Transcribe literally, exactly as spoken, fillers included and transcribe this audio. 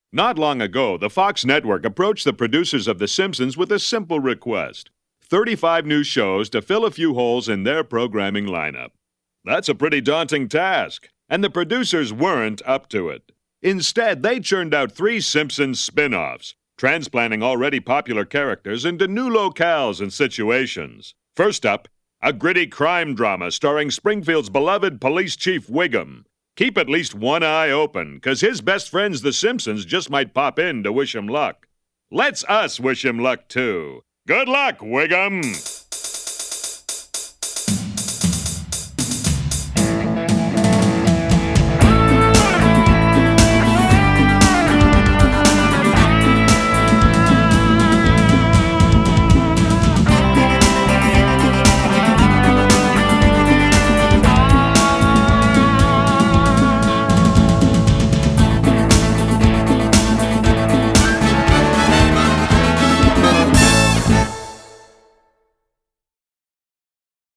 Not long ago, the Fox network approached the producers of The Simpsons with a simple request: thirty-five new shows to fill a few holes in their programming lineup. That's a pretty daunting task, and the producers weren't up to it. Instead, they churned out three Simpsons spin-offs, transplanting already popular characters into new locales and situations. First up, a gritty crime drama starring Springfield's beloved police chief Wiggum. Keep at least one eye open, because his best friends, the Simpsons, just might pop in to wish him luck. Let's us wish him luck, too. Good luck, Wiggum!